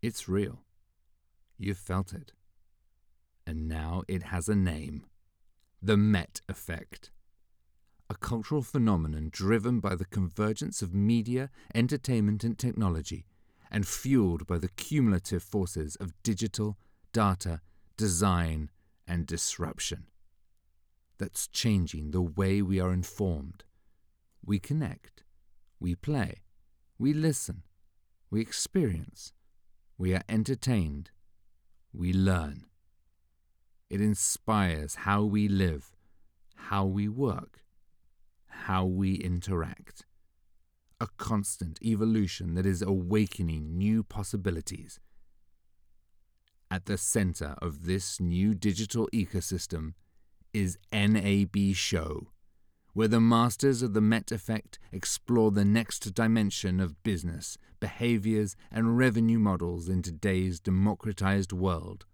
It's real. You've felt it. And now it has a name. The Met Effect. A cultural phenomenon driven by the convergence of media, entertainment and technology, and fueled by the cumulative forces of digital, data, design, and disruption. That's changing the way we are informed. We connect, we play, we listen, we experience, we are entertained, we learn. It inspires how we live, how we work, how we interact. A constant evolution that is awakening new possibilities. At the center of this new digital ecosystem is NAB Show, where the masters of the Met Effect explore the next dimension of business, behaviors, and revenue models in today's democratized world.